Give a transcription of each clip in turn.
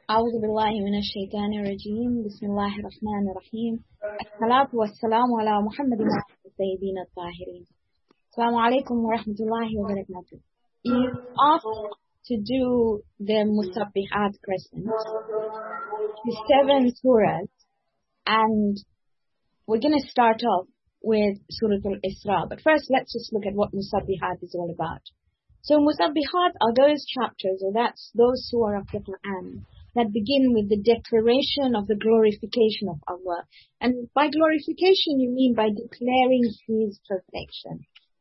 أعوذ بالله من الشيطان الرجيم بسم الله الرحمن الرحيم الصلاة والسلام على محمد وعلى الطيبين الطاهرين السلام عليكم ورحمة الله وبركاته. You asked to do the Musabbihat crescent, the 7 surahs, and we're going to start off with Surah Al-Isra. But first, let's just look at what Musabbihat is all about. So Musabbihat are those chapters, or that's those surah of the Quran that begin with the declaration of the glorification of Allah. And by glorification, you mean by declaring His perfection.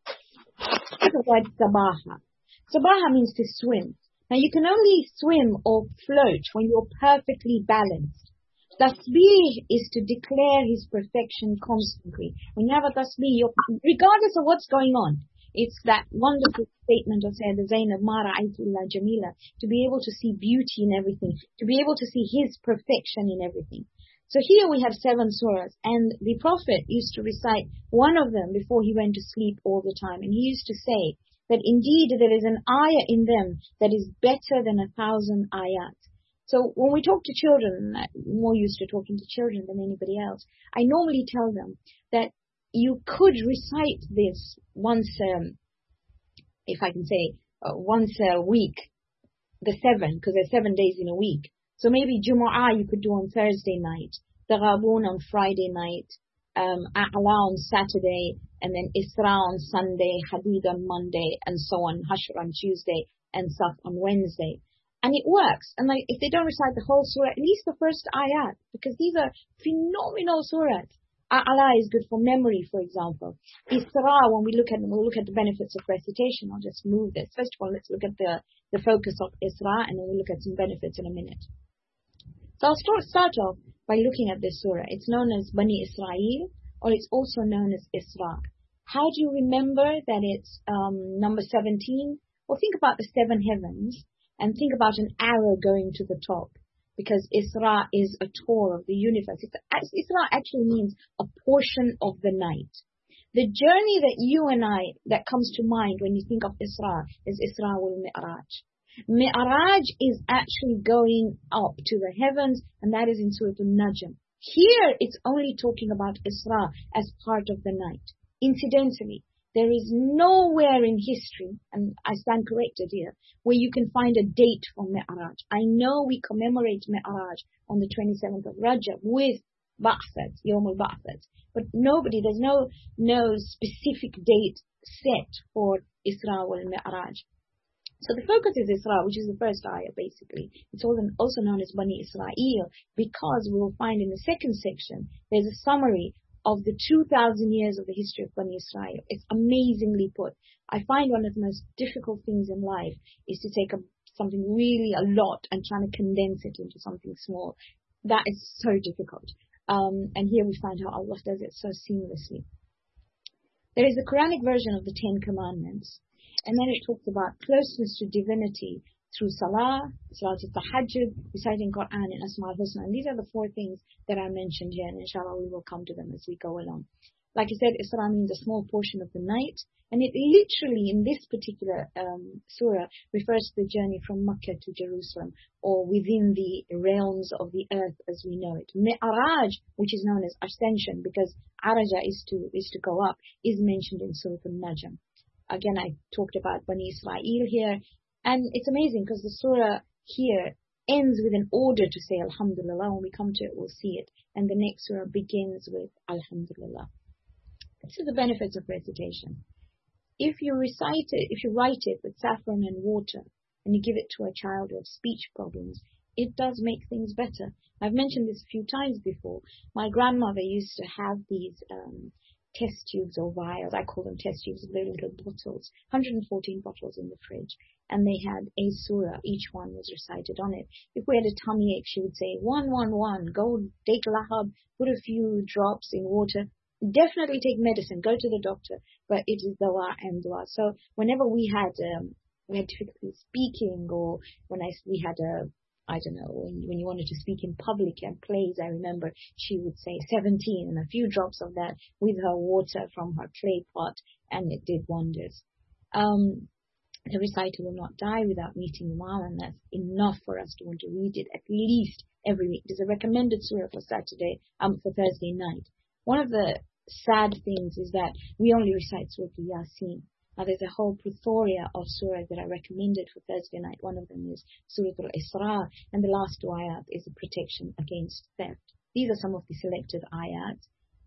The word Sabaha. Sabaha means to swim. Now you can only swim or float when you're perfectly balanced. Tasbih is to declare His perfection constantly. When you have a tasbih, regardless of what's going on, it's that wonderful statement of Sayyidah Zainab, Ma ra'aytu illa jamila, to be able to see beauty in everything, to be able to see His perfection in everything. So here we have 7 surahs, and the Prophet used to recite one of them before he went to sleep all the time. And he used to say that indeed there is an ayah in them that is better than 1,000 ayat. So when we talk to children, I'm more used to talking to children than anybody else, I normally tell them that you could recite this once, if I can say, once a week, the 7, because there's 7 days in a week. So maybe Jumu'ah you could do on Thursday night, Taghabun on Friday night, A'la on Saturday, and then Isra on Sunday, Hadid on Monday, and so on, Hashr on Tuesday, and Saf on Wednesday. And it works. And like, if they don't recite the whole surah, at least the first ayat, because these are phenomenal surahs. A'la is good for memory, for example. Isra, when we'll look at the benefits of recitation. I'll just move this. First of all, let's look at the focus of Isra, and then we'll look at some benefits in a minute. So I'll start off by looking at this surah. It's known as Bani Israel, or it's also known as Isra. How do you remember that it's number 17? Well, think about the 7 heavens, and think about an arrow going to the top. Because Isra is a tour of the universe. Isra actually means a portion of the night. The journey that you and that comes to mind when you think of Isra is Isra wal Mi'raj. Mi'raj is actually going up to the heavens, and that is in Surah Al-Najm. Here, it's only talking about Isra as part of the night. Incidentally, there is nowhere in history, and I stand corrected here, where you can find a date for Mi'raj. I know we commemorate Mi'raj on the 27th of Rajab with Ba'that, Yawm al-Ba'that, but there's no specific date set for Isra wal Mi'raj. So the focus is Isra, which is the first ayah basically. It's also known as Bani Israel, because we will find in the second section, there's a summary of the 2,000 years of the history of Bani Israel. It's amazingly put. I find one of the most difficult things in life is to take something really a lot and trying to condense it into something small. That is so difficult. And here we find how Allah does it so seamlessly. There is the Quranic version of the 10 Commandments, and then it talks about closeness to divinity through Salah, Salat al-Tahajjud, reciting Quran and Asma al-Husna. And these are the 4 things that I mentioned here, and inshallah we will come to them as we go along. Like I said, Isra means a small portion of the night, and it literally, in this particular surah, refers to the journey from Makkah to Jerusalem, or within the realms of the earth as we know it. Mi'raj, which is known as ascension, because Araja is to go up, is mentioned in Surah Al-Najm. Again, I talked about Bani Israel here, and it's amazing because the surah here ends with an order to say Alhamdulillah. When we come to it, we'll see it. And the next surah begins with Alhamdulillah. This is the benefits of recitation. If you write it with saffron and water, and you give it to a child who has speech problems, it does make things better. I've mentioned this a few times before. My grandmother used to have these test tubes or vials. I call them test tubes, very little bottles, 114 bottles in the fridge. And they had a surah, each one was recited on it. If we had a tummy ache, she would say, 111, go take lahab, put a few drops in water. Definitely take medicine, go to the doctor, but it is dua and dua. So whenever we had difficulty speaking, or when we had I don't know, when you wanted to speak in public and plays, I remember she would say 17 and a few drops of that with her water from her clay pot, and it did wonders. The reciter will not die without meeting Imam, and that's enough for us to want to read it at least every week. It is a recommended surah for for Thursday night. One of the sad things is that we only recite Surah Yasin. Now there's a whole plethora of surahs that are recommended for Thursday night. One of them is Surah Al-Isra, and the last two ayat is a protection against theft. These are some of the selected ayats.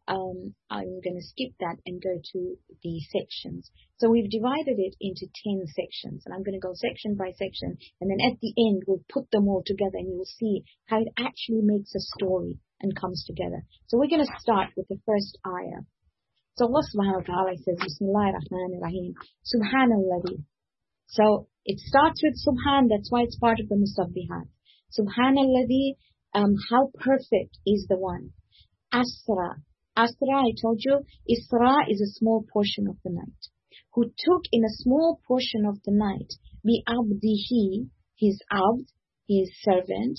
I'm going to skip that and go to the sections. So we've divided it into 10 sections, and I'm going to go section by section, and then at the end we'll put them all together, and you'll see how it actually makes a story and comes together. So we're going to start with the first ayah. So Allah subhanahu wa ta'ala says, Bismillahir Rahmanir Rahim, Subhanalladhi. So it starts with Subhan, that's why it's part of the Musabbihat. Subhanalladhi, how perfect is the one. Asra. Asra, I told you, Isra is a small portion of the night. Who took in a small portion of the night, bi abdihi, his abd, his servant,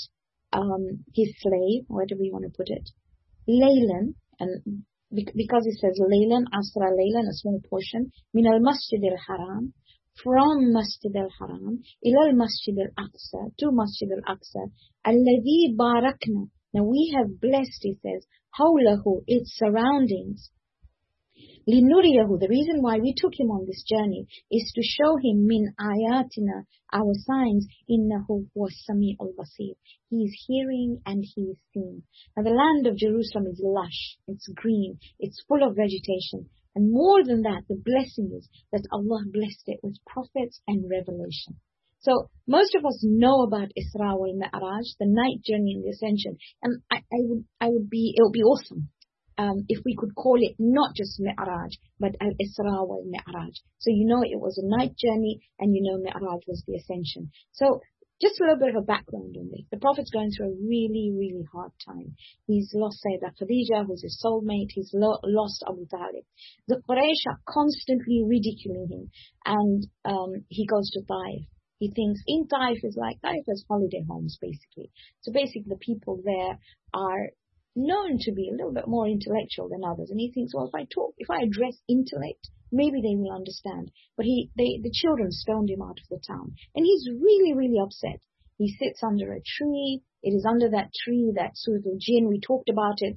his slave, whatever you want to put it, Laylan, and because it says Laylan, Asra Laylan, a small portion, min al Masjid al Haram, from Masjid al Haram, ila al Masjid al Aqsa, to Masjid al Aqsa, alladhi barakna. Now we have blessed, he says, hawlahu, its surroundings. Linuriyahu, the reason why we took him on this journey is to show him min ayatina, our signs, innahu was sami'ul basir. He is hearing and he is seeing. Now the land of Jerusalem is lush, it's green, it's full of vegetation. And more than that, the blessing is that Allah blessed it with prophets and revelation. So most of us know about Isra wal Mi'raj, the night journey and the ascension, and it would be awesome if we could call it not just Mi'raj, but Al-Isra wal Mi'raj. So you know it was a night journey, and you know Mi'raj was the ascension. So just a little bit of a background on this. The Prophet's going through a really, really hard time. He's lost Sayyidah Khadija, who's his soulmate. He's lost Abu Talib. The Quraysh are constantly ridiculing him, and he goes to Taif. He thinks in Taif is like Taif as holiday homes, basically. So basically the people there are known to be a little bit more intellectual than others. And he thinks, well, if I address intellect, maybe they will understand. But the children stoned him out of the town. And he's really, really upset. He sits under a tree. It is under that tree that Surah Al-Jinn, we talked about it,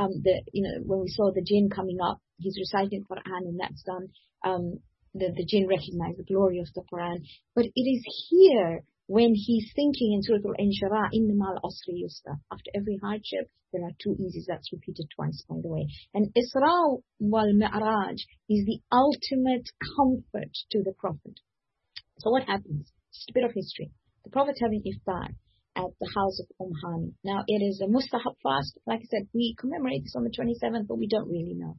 when we saw the jinn coming up, he's reciting Quran and that's done. The jinn recognize the glory of the Quran. But it is here when he's thinking in Surah Al-Inshirah, Inna ma'al usri yusra. After every hardship, there are two easies. That's repeated twice, by the way. And Isra wal Mi'raj is the ultimate comfort to the Prophet. So what happens? Just a bit of history. The Prophet having iftar at the house of Hani. Now it is a mustahab fast. Like I said, we commemorate this on the 27th, but we don't really know.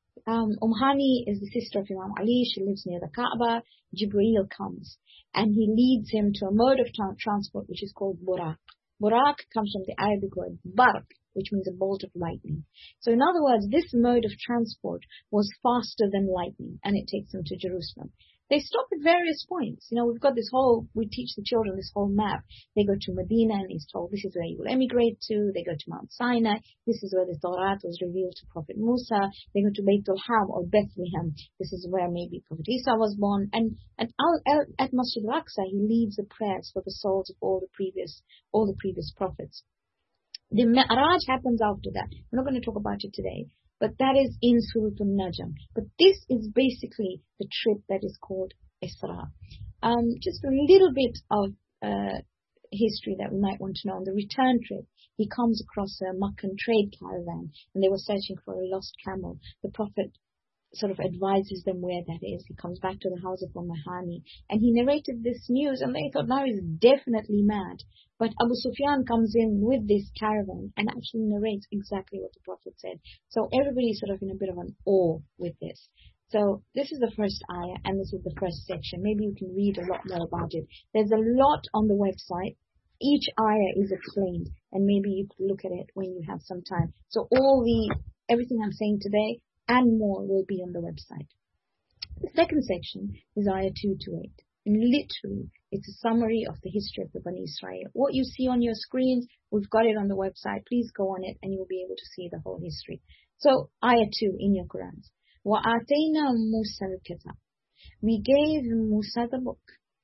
Hani is the sister of Imam Ali. She lives near the Kaaba. Jibreel comes and he leads him to a mode of transport which is called Buraq. Buraq comes from the Arabic word Barq, which means a bolt of lightning. So in other words, this mode of transport was faster than lightning, and it takes them to Jerusalem. They stop at various points. We've got we teach the children this whole map. They go to Medina and he's told this is where you will emigrate to. They go to Mount Sinai. This is where the Torah was revealed to Prophet Musa. They go to Beit al-Ham or Bethlehem. This is where maybe Prophet Isa was born. And at Masjid al-Aqsa, he leads the prayers for the souls of all the previous prophets. The Mi'raj happens after that. We're not going to talk about it today. But that is in Surah Al-Najm. But this is basically the trip that is called Isra. Just a little bit of history that we might want to know. On the return trip, he comes across a Meccan trade caravan, and they were searching for a lost camel. The Prophet sort of advises them where that is. He comes back to the house of Hani, and he narrated this news, and they thought, now he's definitely mad. But Abu Sufyan comes in with this caravan and actually narrates exactly what the Prophet said. So everybody's sort of in a bit of an awe with this. So this is the first ayah, and this is the first section. Maybe you can read a lot more about it. There's a lot on the website. Each ayah is explained, and maybe you could look at it when you have some time. So everything I'm saying today and more will be on the website. The second section is ayah 2 to 8. And literally, it's a summary of the history of the Bani Israel. What you see on your screens, we've got it on the website. Please go on it and you'll be able to see the whole history. So, ayah 2 in your Qurans. وَآتَيْنَا مُوسَى الْكِتَابَ. We gave Musa the book.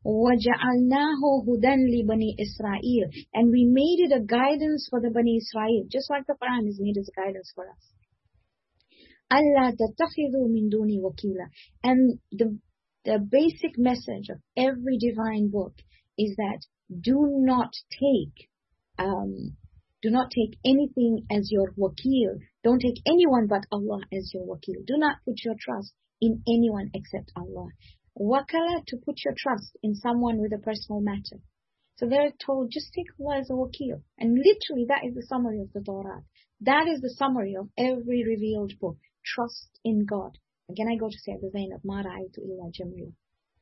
وَجَعَلْنَاهُ هُدًى لِبَنِي إِسْرَائِيلَ. And we made it a guidance for the Bani Israel, just like the Quran is made as a guidance for us. أَلَّا تَتَّخِذُوا مِن دُونِي وَكِيلًا. And the basic message of every divine book is that do not take anything as your wakil. Don't take anyone but Allah as your wakil. Do not put your trust in anyone except Allah. Wakala, to put your trust in someone with a personal matter. So they're told, just take Allah as a wakil. And literally that is the summary of the Torah. That is the summary of every revealed book. Trust in God. Again, I go to say the Zainab, Ma ra'aytu illa jamila.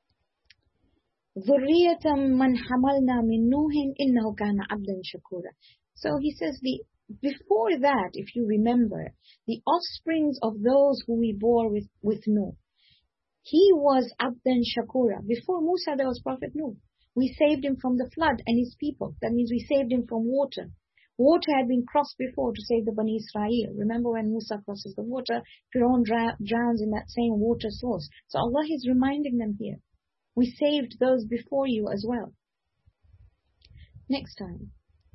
ذُرِّيَّةً مَنْ حَمَلْنَا مِن نُوحٍ إِنَّهُ كَانَ عَبْدًا شَكُورًا. So he says, before that, if you remember, the offsprings of those who we bore with Nuh, he was Abdan Shakura. Before Musa, there was Prophet Nuh. We saved him from the flood and his people. That means we saved him from water. Water had been crossed before to save the Bani Israel. Remember when Musa crosses the water, Pharaoh drowns in that same water source. So Allah is reminding them here. We saved those before you as well. Next time.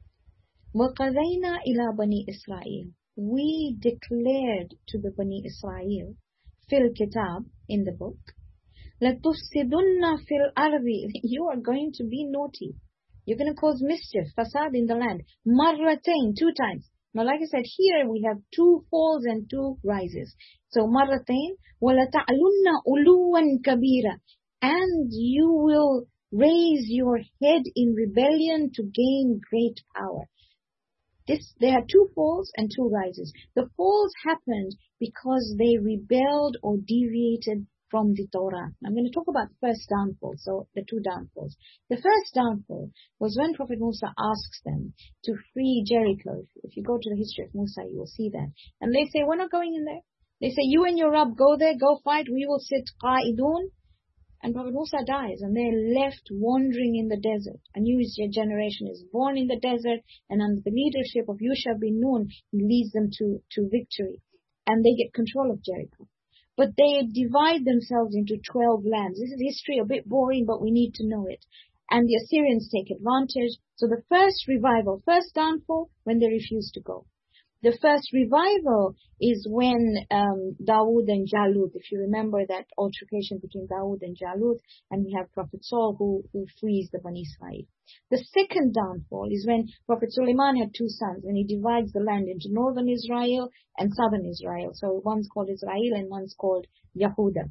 وَقَضَيْنَا إِلَى بَنِي إِسْرَائِيلَ. We declared to the Bani Israel, fil kitab, in the book, لَتُفْسِدُنَّ فِي الْأَرْضِ. You are going to be naughty. You're going to cause mischief, fasad in the land. Marratain, 2 times. Now, like I said, here we have 2 falls and 2 rises. So, marratain, وَلَتَعْلُنَّ أُلُوًّا كَبِيرًا. And you will raise your head in rebellion to gain great power. There are 2 falls and 2 rises. The falls happened because they rebelled or deviated from the Torah. I'm going to talk about the first downfall, so the 2 downfalls. The first downfall was when Prophet Musa asks them to free Jericho. If you go to the history of Musa, you will see that. And they say, we're not going in there. They say, you and your Rabb, go there, go fight, we will sit qa'idun. And Prophet Musa dies, and they're left wandering in the desert. A new generation is born in the desert, and under the leadership of Yusha bin Nun, he leads them to victory. And they get control of Jericho. But they divide themselves into 12 lands. This is history, a bit boring, but we need to know it. And the Assyrians take advantage. So the first revival, first downfall, when they refuse to go. The first revival is when Dawood and Jalut, if you remember that altercation between Dawood and Jalut, and we have Prophet Saul who frees the Bani Israel. The second downfall is when Prophet Suleiman had 2 sons, and he divides the land into northern Israel and southern Israel. So one's called Israel and one's called Yehuda.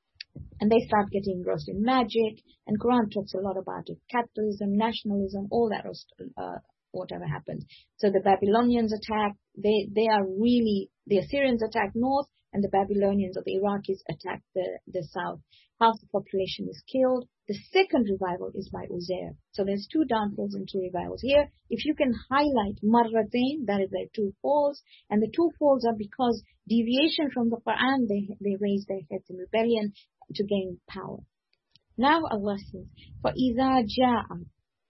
And they start getting engrossed in magic, and Quran talks a lot about it. Capitalism, nationalism, all that was whatever happened. So the Babylonians attack, they are really, the Assyrians attack north, and the Babylonians or the Iraqis attack the south. Half the population is killed. The second revival is by Uzair. So there's 2 downfalls and 2 revivals. Here, if you can highlight Marratain, that is their 2 falls, and the 2 falls are because deviation from the Quran, they raise their heads in rebellion to gain power. Now Allah says, فَإِذَا جَاءَ.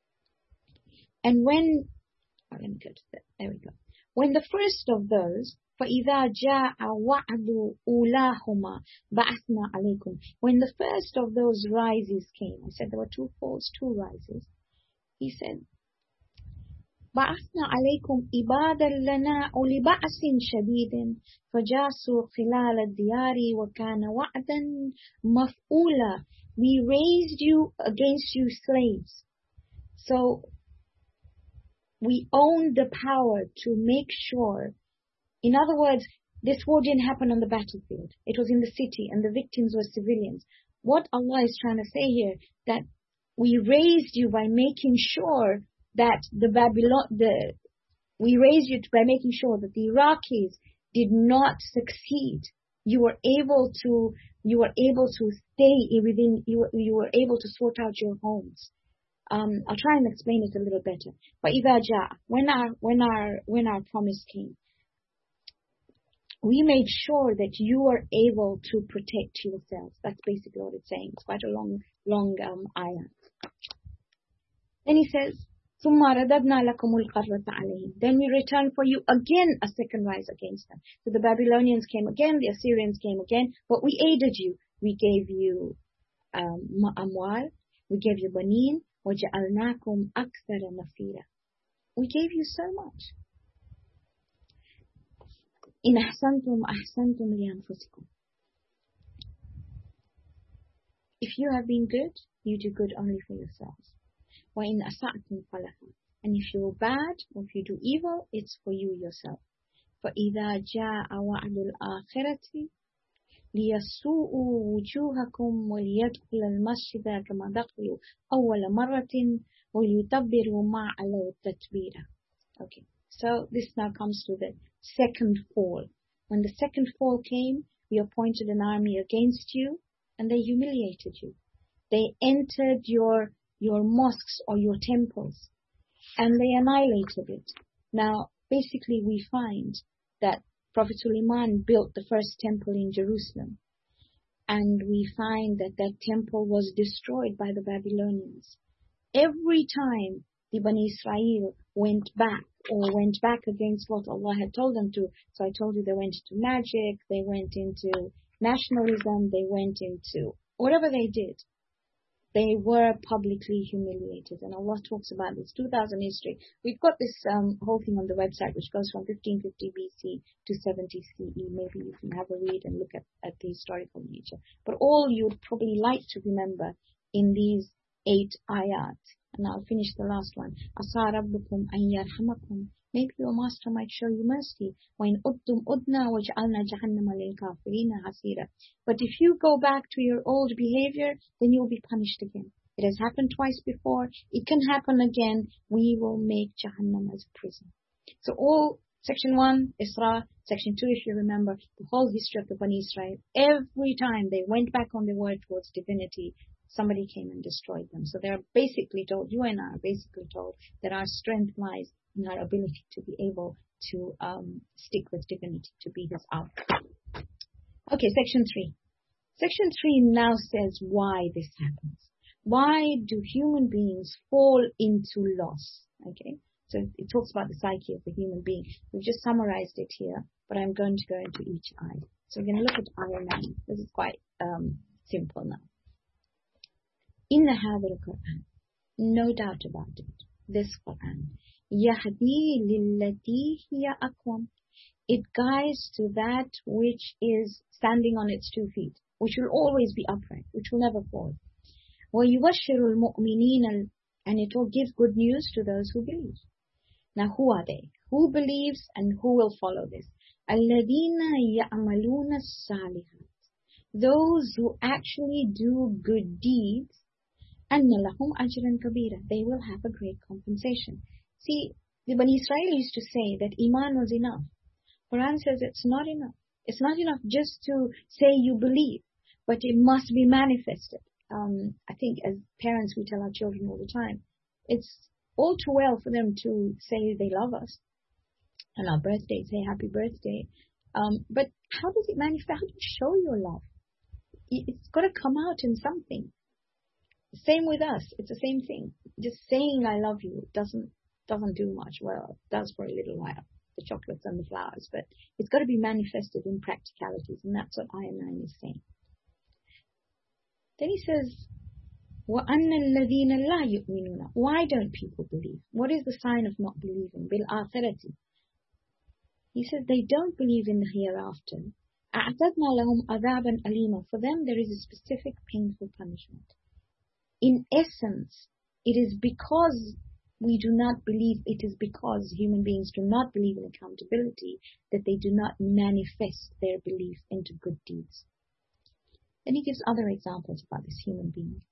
And when, let me go to that, there we go. When the first of those, فَإِذَا جَاءَ وَعْدُ أُولَاهُمَا بَعَثْنَا عَلَيْكُمْ. When the first of those rises came, I said there were 2 falls, 2 rises. He said, بَعَثْنَا عَلَيْكُمْ إِبَادًا لَنَا أُولِي بَأْسٍ شَدِيدٍ فَجَاسُوا خِلَالَ الدِّيَارِ وَكَانَ وَعْدًا مَفْعُولًا. We raised you against you slaves. So, we own the power to make sure, in other words, this war didn't happen on the battlefield. It was in the city, and the victims were civilians. What Allah is trying to say here, that we raised you by making sure that we raised you by making sure that the Iraqis did not succeed. You were able to stay within, you were able to sort out your homes. I'll try and explain it a little better. But إِذَا جَاءَ, when our promise came, we made sure that you were able to protect yourselves. That's basically what it's saying. It's quite a long ayah. Then he says, ثُمَّ رَدَدْنَا لَكُمُ الْقَرَّةَ عَلَيْهِمْ. Then we returned for you again a second rise against them. So the Babylonians came again, the Assyrians came again, but we aided you. We gave you amwal. We gave you banin, وَجَعَلْنَاكُمْ أَكْثَرَ نَفِيرًا. We gave you so much. إِنْ أَحْسَنْتُمْ أَحْسَنْتُمْ لِأَنفُسِكُمْ. If you have been good, you do good only for yourselves. وَإِنْ أَسَعْتُمْ فَلَهَا. And if you're bad, or if you do evil, it's for you yourself. فَإِذَا جَاءَ وَعْدُ الْآخِرَةِ لِيَسُوءُوا وُجُوهَكُمْ وَلِيَدْخُلَ الْمَسْجِدَ كَمَا دَخَلُوا أَوَّلَ مَرَّةٍ وَلِيُتَبِّرُوا مَا عَلَوْا تَتْبِيرًا. Okay, so this now comes to the second fall. When the second fall came, we appointed an army against you, and they humiliated you. They entered your mosques or your temples, and they annihilated it. Now, basically, we find that Prophet Sulaiman built the first temple in Jerusalem, and we find that that temple was destroyed by the Babylonians. Every time the Bani Israel went back against what Allah had told them to, so I told you they went into magic, they went into nationalism, they went into whatever they did, they were publicly humiliated. And Allah talks about this 2000 history. We've got this whole thing on the website, which goes from 1550 BC to 70 CE. Maybe you can have a read and look at the historical nature. But all you'd probably like to remember in these 8 ayat, and I'll finish the last one. Asa rabbukum an yarhamakum. Maybe your master might show you mercy. وَإِنْ أُدْتُمْ أُدْنَا وَجْعَلْنَا جَهَنَّمَ لِلْكَافِرِينَ حَصِيرًا. But if you go back to your old behavior, then you'll be punished again. It has happened twice before. It can happen again. We will make Jahannam as a prison. So all section 1, Isra, section 2, if you remember, the whole history of the Bani Israel, every time they went back on their word towards divinity, somebody came and destroyed them. So they're basically told, you and I are basically told, that our strength lies in our ability to be able to stick with divinity, to be his outcome. Okay, section 3. Section 3 now says why this happens. Why do human beings fall into loss? Okay, so it talks about the psyche of the human being. We've just summarized it here, but I'm going to go into each eye. So we're going to look at ayah 9. This is quite simple now. In the Hadr Quran, no doubt about it, this Quran, Yahdi lillati hiya aqwam. It guides to that which is standing on its 2 feet, which will always be upright, which will never fall. وَيُبَشِّرُ الْمُؤْمِنِينَ. And it will give good news to those who believe. Now, who are they? Who believes and who will follow this? الَّذِينَ يَعْمَلُونَ الصَّالِحَاتِ. Those who actually do good deeds, أَنَّ لَهُمْ أَجْرًا كَبِيرًا. They will have a great compensation. See, the Bani Israel used to say that Iman was enough. Quran says it's not enough. It's not enough just to say you believe, but it must be manifested. I think as parents we tell our children all the time, it's all too well for them to say they love us, on our birthday say happy birthday, but how does it manifest? How do you show your love? It's got to come out in something. Same with us. It's the same thing. Just saying I love you doesn't do much. Well, it does for a little while, the chocolates and the flowers, but it's got to be manifested in practicalities, and that's what ayah 9 is saying. Then he says, وَأَنَّ الَّذِينَ لَا يُؤْمِنُونَ. Why don't people believe? What is the sign of not believing? بِالْآخِرَةِ. He says they don't believe in the hereafter. أَعْتَدْنَا لَهُمْ عَذَابًا أَلِيمًا. For them there is a specific painful punishment. In essence, it is because we do not believe, it is because human beings do not believe in accountability that they do not manifest their belief into good deeds. Then he gives other examples about this human being.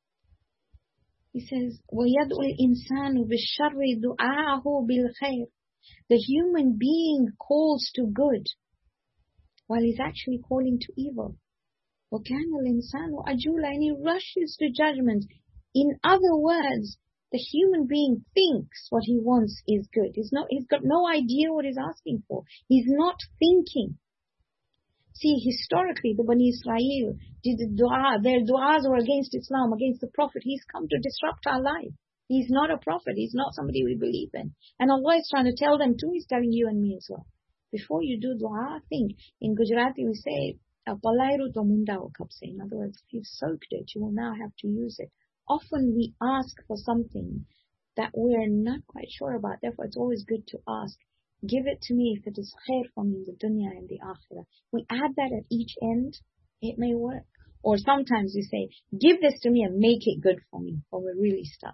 He says, وَيَدْعُ الْإِنسَانُ بِالشَّرِّ دُعَاءَهُ بِالْخَيْرِ. The human being calls to good while he's actually calling to evil. وَكَانَ الْإِنسَانُ عَجُولًا. And he rushes to judgment. In other words, the human being thinks what he wants is good. He's got no idea what he's asking for. He's not thinking. See, historically, the Bani Israel did dua. Their duas were against Islam, against the Prophet. He's come to disrupt our life. He's not a prophet. He's not somebody we believe in. And Allah is trying to tell them too. He's telling you and me as well. Before you do dua, think. In Gujarati, we say, in other words, if you've soaked it, you will now have to use it. often we ask for something that we're not quite sure about. Therefore, it's always good to ask, give it to me if it is khair for me in the dunya and the akhirah. We add that at each end, it may work. Or sometimes we say, give this to me and make it good for me, or we're really stuck.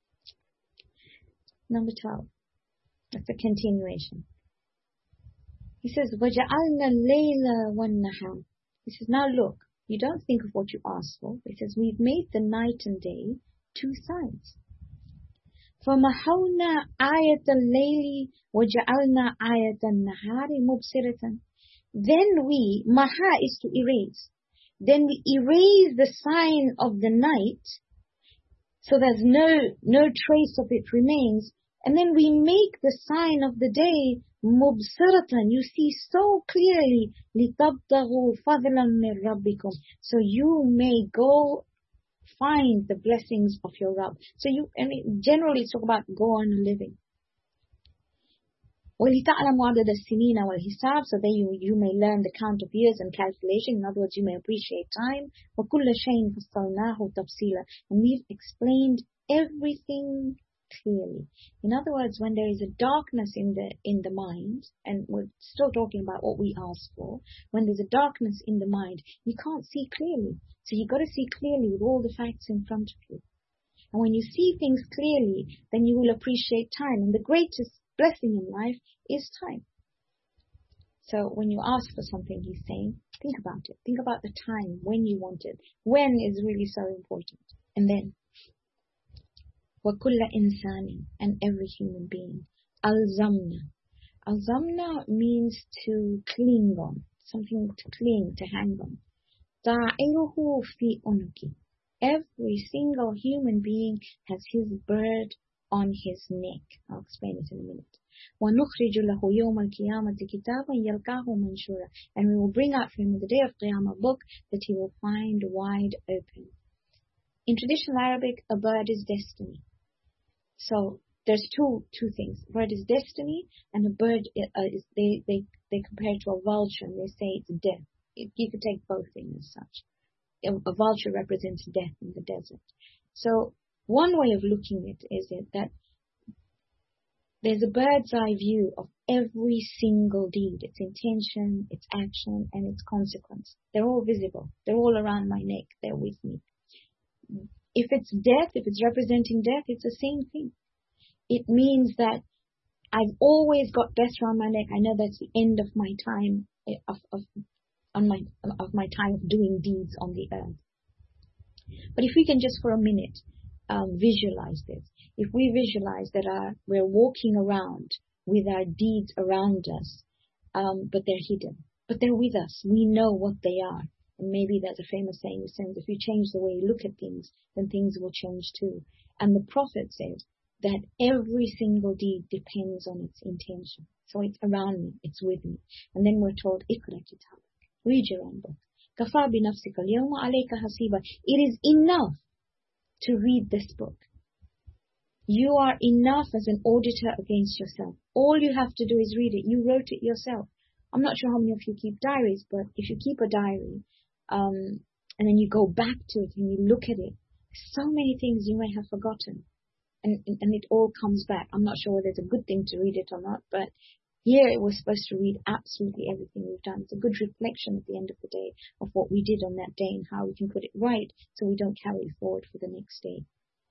Number 12. That's a continuation. He says, وَجَعَلْنَا اللَّيْلَ وَالنَّهَارَ. He says, now look, you don't think of what you asked for. He says, we've made the night and day two sides. فَمَحَوْنَا آيَةَ اللَّيْلِ وَجَعَلْنَا آيَةَ النَّهَارِ مُبْصِرَةً. Then we, maha is to erase. Then we erase the sign of the night, so there's no trace of it remains. And then we make the sign of the day mubsiratan. You see so clearly, litabtaghu fadlan min rabbikum. So you may go find the blessings of your Rabb. So generally it's talk about go on living. وَلِتَعْلَمُوا عَدَدَ السِّنِينَ وَالْحِسَابِ. So that you may learn the count of years and calculation. In other words, you may appreciate time. وَكُلَّ شَيْءٍ فَصَّلْنَاهُ تَفْصِيلًا. And we've explained everything clearly. In other words, when there is a darkness in the mind, and we're still talking about what we ask for, when there's a darkness in the mind, you can't see clearly. So you've got to see clearly with all the facts in front of you. And when you see things clearly, then you will appreciate time. And the greatest blessing in life is time. So when you ask for something, he's saying, think about it. Think about the time when you want it. When is really so important. And then, وَكُلَّ إِنسَانٍ, and every human being. Alzamna. Alzamna means to cling on. Something to cling, to hang on. Ta'iruhu fi unuki. Every single human being has his bird on his neck. I'll explain it in a minute. وَنُخْرِجُ لَهُ يَوْمَ الْقِيَامَةِ كِتَابًا يَلْقَاهُ مَنْشُورًا. And we will bring out for him on the day of Qiyamah a book that he will find wide open. In traditional Arabic, a bird is destiny. So there's two things. A bird is destiny, and a bird they compare it to a vulture, and they say it's death. You could take both things as such. A vulture represents death in the desert. So one way of looking at it is that there's a bird's eye view of every single deed, its intention, its action, and its consequence. They're all visible. They're all around my neck. They're with me. If it's death, if it's representing death, it's the same thing. It means that I've always got death around my neck. I know that's the end of my time of my time of doing deeds on the earth. But if we can just for a minute visualize this. If we visualize that we're walking around with our deeds around us, but they're hidden, but they're with us. We know what they are. And maybe there's a famous saying that says, if you change the way you look at things, then things will change too. And the Prophet said that every single deed depends on its intention. So it's around me, it's with me. And then we're told, Iqra kitabak, read your own book. Kafa bi nafsika al-yawma alayka hasiba. It is enough to read this book. You are enough as an auditor against yourself. All you have to do is read it. You wrote it yourself. I'm not sure how many of you keep diaries, but if you keep a diary, and then you go back to it and you look at it, so many things you may have forgotten. And it all comes back. I'm not sure whether it's a good thing to read it or not, but here we're supposed to read absolutely everything we've done. It's a good reflection at the end of the day of what we did on that day and how we can put it right so we don't carry it forward for the next day.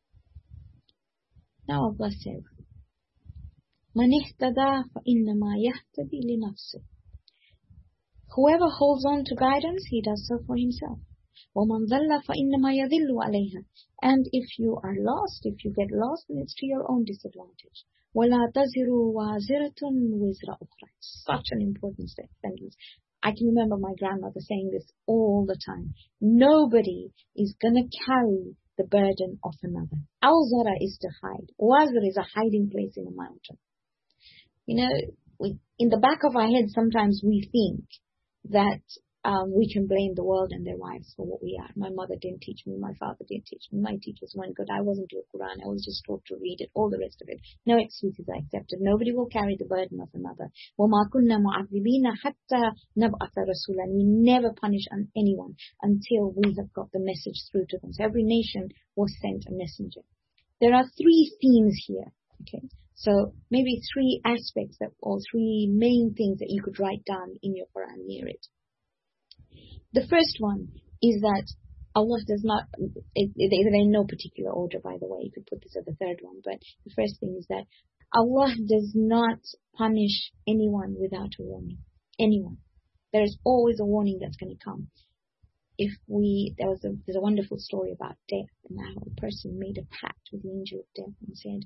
Now Allah says, مَنِ اهْتَدَى فَإِنَّمَا يَهْتَدِي لِنَفْسِهِ. Whoever holds on to guidance, he does so for himself. وَمَنْ ضَلَّ فَإِنَّمَا يَضِلُّ عَلَيْهَا. And if you are lost, if you get lost, then it's to your own disadvantage. وَلَا تَزِرُ وَازِرَةٌ وِزْرَ أُخْرَى. Such an important sentence. I can remember my grandmother saying this all the time. Nobody is going to carry the burden of another. Awzara is to hide. Wazr is a hiding place in a mountain. You know, in the back of our head, sometimes we think that we can blame the world and their wives for what we are. My mother didn't teach me. My father didn't teach me. My teachers weren't good. I wasn't taught Quran. I was just taught to read it. All the rest of it. No excuses are accepted. Nobody will carry the burden of another. وَمَا كُنَّا مُعَذِّبِينَ حَتَّى نَبْعَثَ رَسُولًا. We never punish anyone until we have got the message through to them. So every nation was sent a messenger. There are three themes here. Okay. So maybe three aspects or three main things that you could write down in your Quran near it. The first one is that Allah does not, they're in no particular order, by the way, you could put this at the third one, but the first thing is that Allah does not punish anyone without a warning. Anyone. There is always a warning that's going to come. There's a wonderful story about death, and how a person made a pact with the angel of death and said,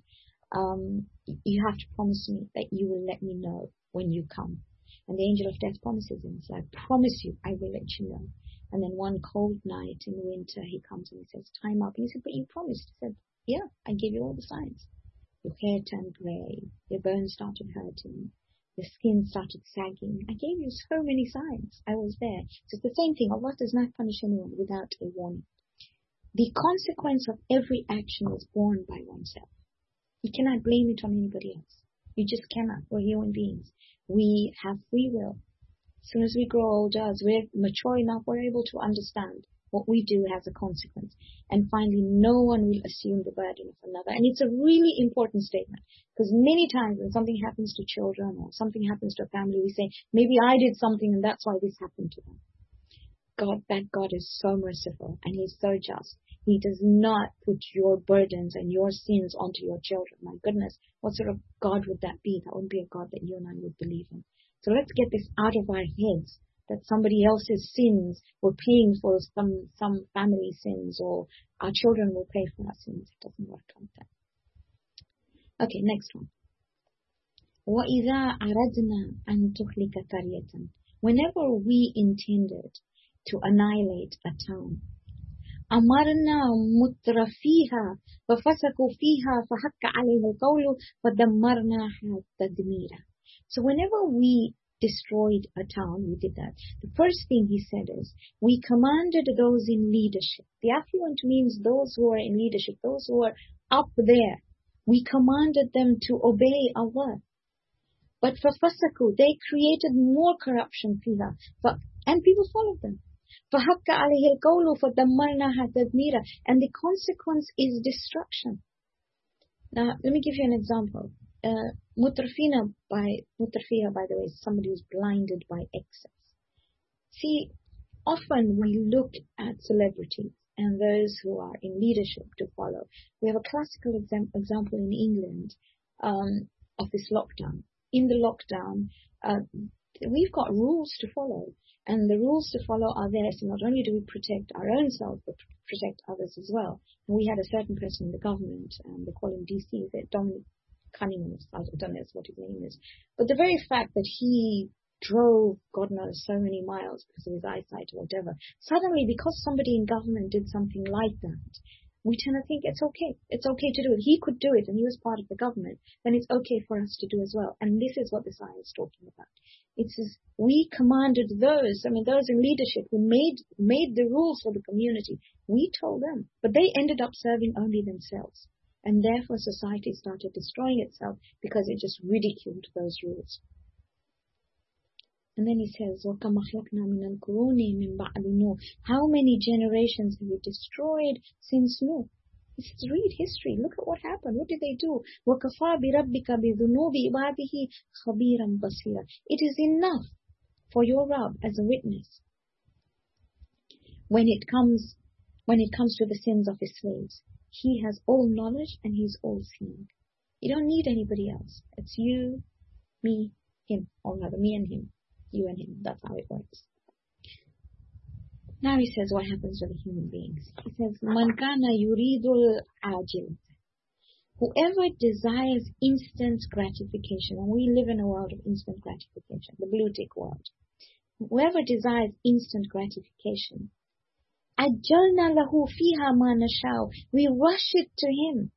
you have to promise me that you will let me know when you come. And the angel of death promises him, so I promise you, I will let you know. And then one cold night in the winter, he comes and he says, time up. And he said, but you promised. He said, yeah, I gave you all the signs. Your hair turned grey, your bones started hurting, the skin started sagging. I gave you so many signs. I was there. So it's the same thing. Allah does not punish anyone without a warning. The consequence of every action is borne by oneself. You cannot blame it on anybody else. You just cannot. We're human beings. We have free will. As soon as we grow older, as we're mature enough, we're able to understand what we do has a consequence. And finally, no one will assume the burden of another. And it's a really important statement, because many times when something happens to children or something happens to a family, we say, maybe I did something and that's why this happened to them. That God is so merciful and He's so just. He does not put your burdens and your sins onto your children. My goodness, what sort of God would that be? That wouldn't be a God that you and I would believe in. So let's get this out of our heads, that somebody else's sins were paying for some family sins, or our children will pay for our sins. It doesn't work like that. Okay, next one. وَإِذَا أَرَدْنَا أَن تُخْلِكَ قَرْيَةً. Whenever we intended to annihilate a town, أمرنا مترفيها ففسقوا فيها فحق عليها القول فدمرناها تدميرا. So whenever we destroyed a town, we did that. The first thing he said is, we commanded those in leadership. The affluent means those who are in leadership, those who are up there. We commanded them to obey Allah. But ففسقوا, they created more corruption فيها, and people followed them. فَحَقَّ عَلَيْهِ الْقَوْلُ فَدَمَّرْنَاهَا تَدْمِيرًا. And the consequence is destruction. Now, let me give you an example. Mutrafiha, by the way, is somebody who's blinded by excess. See, often we look at celebrities and those who are in leadership to follow. We have a classical example in England of this lockdown. In the lockdown, we've got rules to follow. And the rules to follow are there, so not only do we protect our own selves, but protect others as well. And we had a certain person in the government, they call him DC, Dominic Cunningham, I don't know what his name is. But the very fact that he drove, God knows, so many miles because of his eyesight or whatever, suddenly, because somebody in government did something like that, we tend to think it's okay. It's okay to do it. He could do it and he was part of the government. Then it's okay for us to do as well. And this is what this ayah is talking about. It says, we commanded those in leadership who made the rules for the community. We told them, but they ended up serving only themselves. And therefore society started destroying itself because it just ridiculed those rules. And then he says, وَكَمْ أَخْلَقْنَا مِنَ الْقُرُونِ مِنْ بَعْدِ نُوحٍ. How many generations have we destroyed since Nuh? He says, read history. Look at what happened. What did they do? وَكَفَى بِرَبِّكَ بِذُنُوبِ عِبَادِهِ خَبِيرًا بَصِيرًا. It is enough for your Rabb as a witness when it comes to the sins of his slaves. He has all knowledge and he's all seeing. You don't need anybody else. It's you, me, him, or rather me and him. You and him. That's how it works. Now he says what happens with the human beings. He says, Man kana yuridul ajil. Whoever desires instant gratification, and we live in a world of instant gratification, the blue tick world. Whoever desires instant gratification, ajjalna lahu fiha ma nashau. We rush it to him.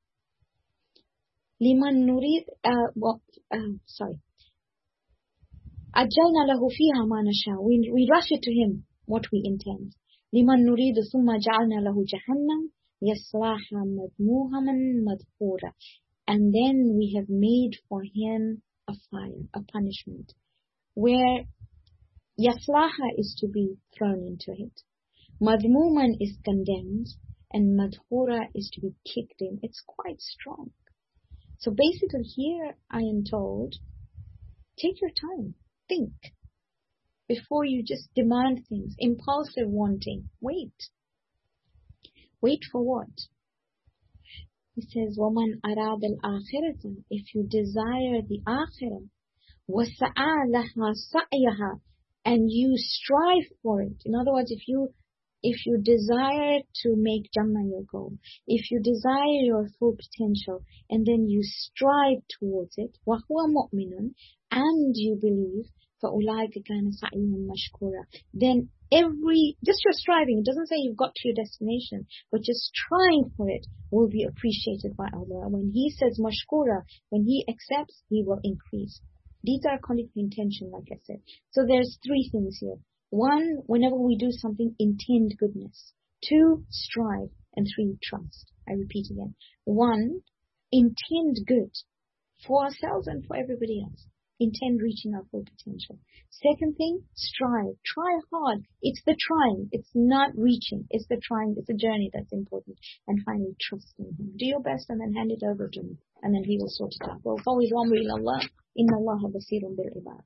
Liman nurid, Ajjalna lahu fiha ma nasha. We rush it to him. what we intend. لِمَنْ نُرِيدُ ثُمَّ جَعَلْنَا لَهُ جَهَنَّمَ يَصْلَاهَا مَذْمُومًا مَدْحُورًا. And then we have made for him a fire, a punishment, where yaslaha is to be thrown into it. Madhmuman is condemned, and madhura is to be kicked in. It's quite strong. So basically here I am told, take your time, think, before you just demand things, impulsive wanting. Wait for what? He says, وَمَنْ أَرَادَ الْآخِرَةَ, if you desire the akhirah, وَسَعَى لَهَا سَعْيَهَا, and you strive for it. In other words, if you desire to make Jannah your goal, if you desire your full potential, and then you strive towards it, وَهُوَ مُؤْمِنٌ, and you believe, فَأُولَٰئِكَ كَانَ سَعْيُهُمْ مَشْكُورًا, then just your striving, it doesn't say you've got to your destination, but just trying for it will be appreciated by Allah. When He says mashkura, when He accepts, He will increase. These are according to intention, like I said. So there's three things here. One, whenever we do something, intend goodness. Two, strive. And three, trust. I repeat again. One, intend good for ourselves and for everybody else. Intend reaching our full potential. Second thing, strive. Try hard. It's the trying. It's not reaching. It's the trying. It's the journey that's important. And finally, trust in Him. Do your best and then hand it over to Him. And then He will sort it out. Inna Allaha basirun bil ibad.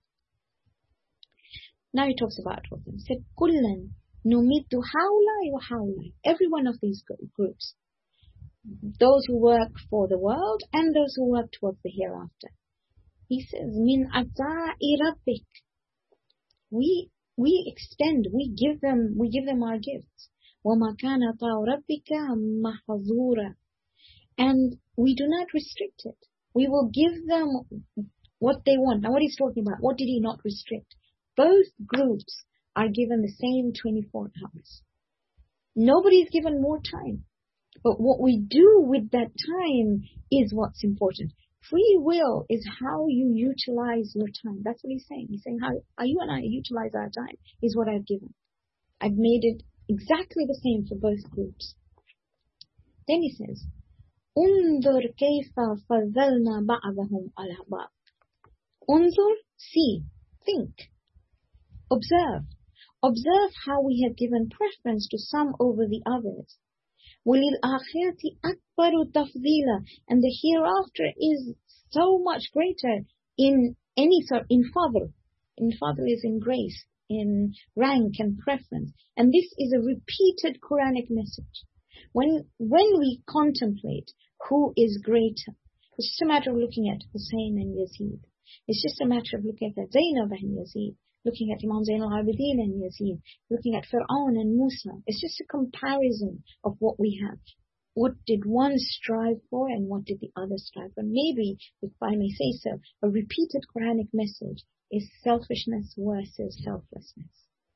Now He talks about what He said. Kullan numiddu hawlai wa hawlai. Every one of these groups. Those who work for the world and those who work towards the hereafter. He says, min ata'i rabbik. We extend, we give them our gifts. وَمَا كَانَ عَطَاءُ رَبِّكَ مَحْظُورًا. And we do not restrict it. We will give them what they want. Now what He's talking about, what did He not restrict? Both groups are given the same 24 hours. Nobody's given more time. But what we do with that time is what's important. Free will is how you utilize your time. That's what He's saying. He's saying how you and I utilize our time is what I've given. I've made it exactly the same for both groups. Then He says, Unzur kayfa faddalna ba'dahum ala ba'd. Unzur, see, think, observe. Observe how we have given preference to some over the others. وَلِلْآخِرَةِ أَكْبَرُ تَفْضِيلًا. And the hereafter is so much greater in fadl. In fadl is in grace, in rank and preference. And this is a repeated Quranic message. When we contemplate who is greater, it's just a matter of looking at Hussein and Yazid. It's just a matter of looking at Zainab and Yazid, looking at Imam Zain al-Abidin and Yazid, looking at Fir'aun and Musa. It's just a comparison of what we have. What did one strive for and what did the other strive for? Maybe, if I may say so, a repeated Quranic message is selfishness versus selflessness.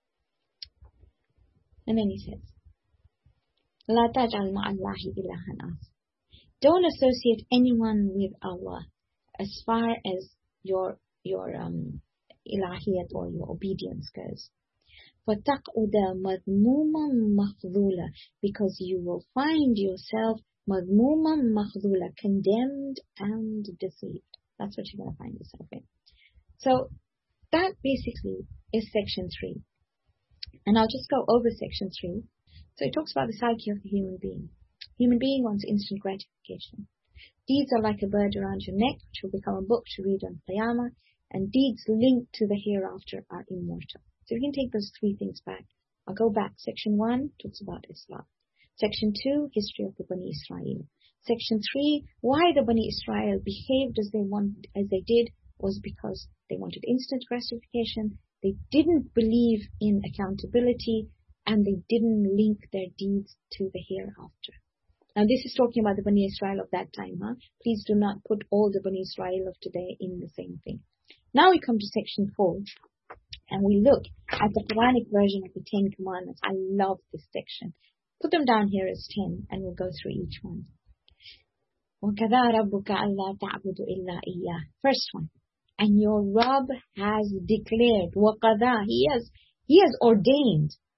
And then he says, La taj'al ma'allahi ilahan akhar. Don't associate anyone with Allah as far as your ilahiyat or your obedience goes. فَتَقْعُدَ مَذْمُومًا مَخْذُولًا, because you will find yourself مَذْمُومًا مَخْذُولًا, condemned and deceived. That's what you're going to find yourself in. So that basically is section 3. And I'll just go over section 3. So it talks about the psyche of the human being. Human being wants instant gratification. Deeds are like a bird around your neck, which will become a book to read on Qiyamah, and deeds linked to the hereafter are immortal. So we can take those 3 things back. I'll go back. Section 1 talks about Islam. Section 2, history of the Bani Israel. Section 3, why the Bani Israel behaved as they did was because they wanted instant gratification. They didn't believe in accountability, and they didn't link their deeds to the hereafter. Now this is talking about the Bani Israel of that time. Please do not put all the Bani Israel of today in the same thing. Now we come to section 4, and we look at the Quranic version of the 10 Commandments. I love this section. Put them down here as 10, and we'll go through each one. وَكَذَا رَبُّكَ أَلَّا تَعْبُدُ إِلَّا إِيَّهُ. First one. And your Rabb has declared, وَقَذَا, He has ordained,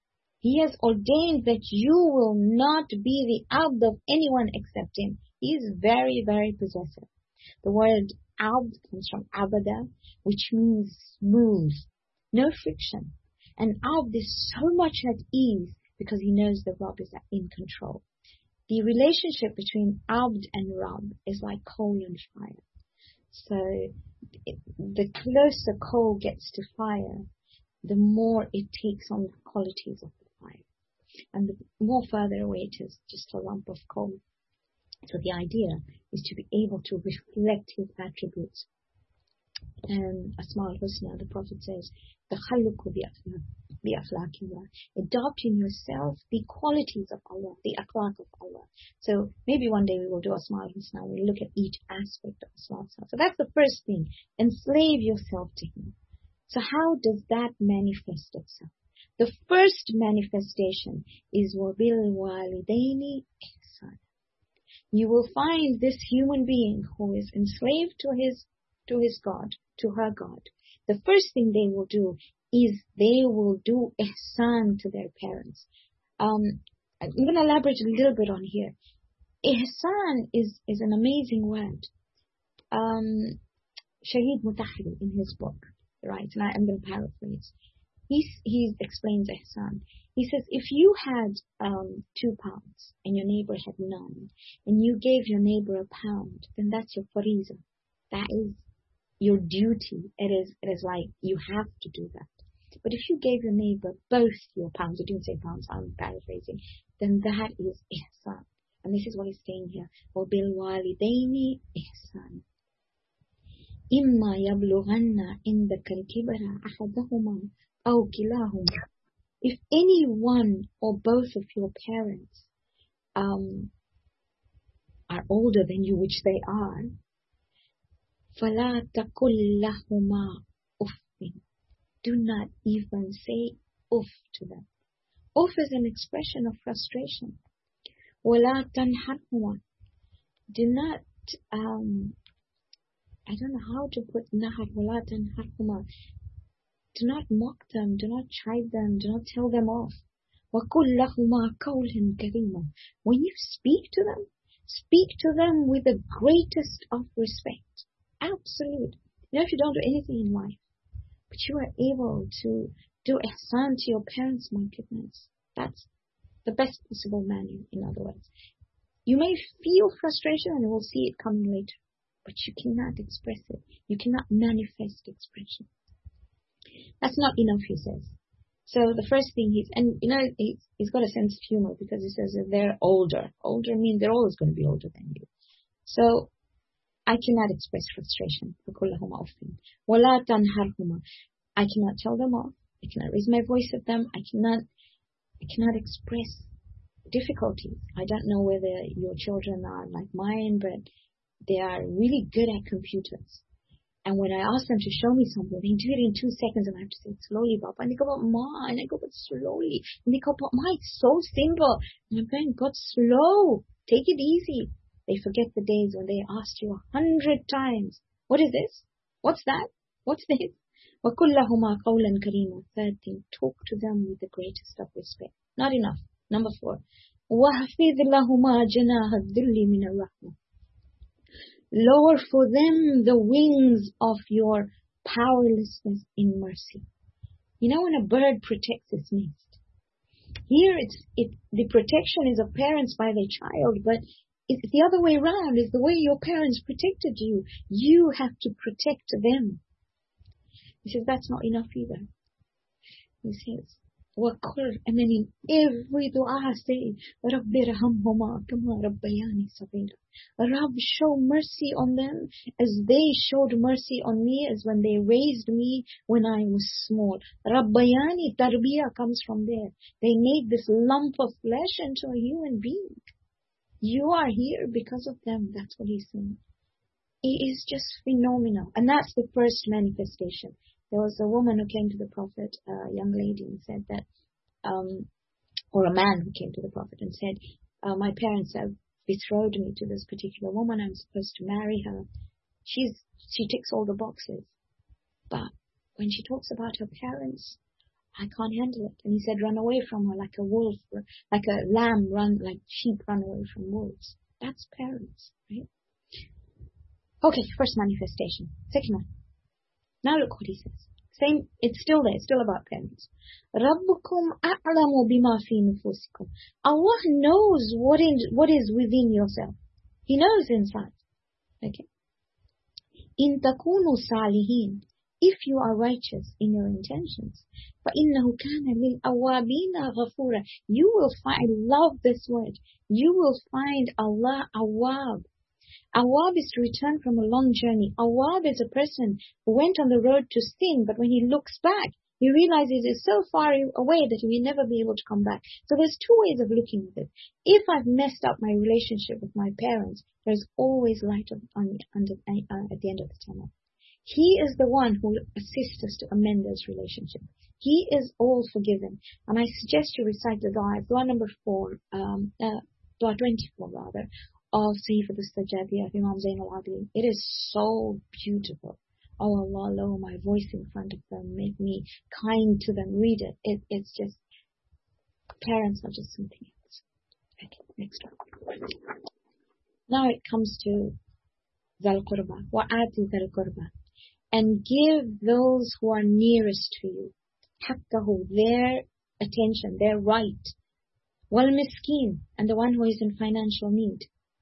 He has ordained that you will not be the abd of anyone except him. He is very, very possessive. The word abd comes from abada, which means smooth, no friction. And abd is so much at ease because he knows the Rabb is in control. The relationship between abd and Rabb is like coal and fire. So the closer coal gets to fire, the more it takes on the qualities of the fire. And the more further away it is, just a lump of coal. So the idea is to be able to reflect his attributes. And Asma al-Husna, the Prophet says, تَخَلُّقُ بِأَخْلَاقِ. Adopt in yourself the qualities of Allah, the akhlaq of Allah. So maybe one day we will do Asma al-Husna. We'll look at each aspect of Asma al-Husna. So that's the first thing. Enslave yourself to Him. So how does that manifest itself? The first manifestation is وَبِالْوَالِدَيْنِ إِحْسَانًا. You will find this human being who is enslaved to his God, to her God. The first thing they will do is they will do ihsan to their parents. I'm going to elaborate a little bit on here. Ihsan is an amazing word. Shaheed Mutahiri in his book, right, and I'm going to paraphrase. He explains ihsan. He says, if you had 2 pounds and your neighbor had none, and you gave your neighbor a pound, then that's your fariza. That is your duty. It is like you have to do that. But if you gave your neighbor both your pounds, you didn't say pounds, I'm paraphrasing, then that is ihsan. And this is what he's saying here. وَبِالْوَالِدَيْنِ إِحْسَانًا إِمَّا يَبْلُغَنَّ عِنْدَكَ الْكِبَرَ أَحَدَهُمَا أَوْ كِلَاهُمَا. If any one or both of your parents are older than you, which they are, فَلَا تَقُلْ لَهُمَا أُفٍّ. Do not even say uff to them. Uff is an expression of frustration. وَلَا تَنْحَرْهُمَا. Do not, I don't know how to put nahar. وَلَا تَنْحَرْهُمَا. Do not mock them, do not chide them, do not tell them off. وَقُلْ لَهُمَا قَوْلًا كَرِيمًا. When you speak to them with the greatest of respect. Absolute. You know, if you don't do anything in life, but you are able to do ihsan to your parents, my goodness, that's the best possible manner, in other words. You may feel frustration and we'll see it coming later, but you cannot express it. You cannot manifest expression. That's not enough, he says. So the first thing he's got a sense of humor because he says that they're older. Older means they're always going to be older than you. So I cannot express frustration. وَلَا تَنْهَرْهُمَا. I cannot tell them off. I cannot raise my voice at them. I cannot express difficulties. I don't know whether your children are like mine, but they are really good at computers. And when I ask them to show me something, they do it in 2 seconds, and I have to say it slowly, Baba. And they go, but Ma, and I go, but slowly. And they go, but Ma, it's so simple. And I'm going, but slow. Take it easy. They forget the days when they asked you 100 times, what is this? What's that? What's this? وَقُلْ لَهُمَا قَوْلًا كَرِيمًا. Third thing, talk to them with the greatest of respect. Not enough. Number 4. وَحْفِظْ لَهُمَا جَنَاحَ الذُّلِّ مِنَ الرَّحْمَةِ. Lower for them the wings of your powerlessness in mercy. You know when a bird protects its nest? Here the protection is of parents by their child, but it's the other way around. It's the way your parents protected you. You have to protect them. He says that's not enough either. He says, وَقُلْ, and then in every dua say, رَبِّ رَحَمْهُمَا كَمَا رَبَّيَانِي صَغِيرًا. Rabb, show mercy on them as they showed mercy on me, as when they raised me when I was small. Rabbayani, tarbiyah comes from there. They made this lump of flesh into a human being. You are here because of them. That's what he's saying. It is just phenomenal. And that's the first manifestation. There was a woman who came to the Prophet, a young lady, and said that, or a man who came to the Prophet and said, my parents have betrothed me to this particular woman. I'm supposed to marry her. She ticks all the boxes. But when she talks about her parents, I can't handle it. And he said, run away from her like a wolf, like a lamb like sheep run away from wolves. That's parents, right? Okay, first manifestation. Second one. Now look what he says. Same, it's still there, it's still about parents. رَبُّكُمْ أَعْلَمُ بِمَا فِي نُفُوسِكُمْ. Allah knows what is within yourself. He knows inside. Okay. إِن تَكُونُوا صَالِحِينَ. If you are righteous in your intentions, فَإِنَّهُ كَانَ لِلْأَوَّابِينَ غَفُورًا. You will find, I love this word, you will find Allah awwab. Awwab is to return from a long journey. Awwab is a person who went on the road to sin, but when he looks back, he realizes it's so far away that he will never be able to come back. So there's two ways of looking at it. If I've messed up my relationship with my parents, there's always light at the end of the tunnel. He is the one who will assist us to amend this relationship. He is all forgiven. And I suggest you recite the dua number 4, dua 24 rather, of Sahifa al-Sajjadiyah of Imam Zain al-Abidin. It is so beautiful. Oh Allah, lower my voice in front of them, make me kind to them, read it. It's just, parents are just something else. Okay, next one. Now it comes to Dhal Qurba. Wa'ati Dhal Qurba. And give those who are nearest to you, haqqahu, their attention, their right. Wal miskin, and the one who is in financial need.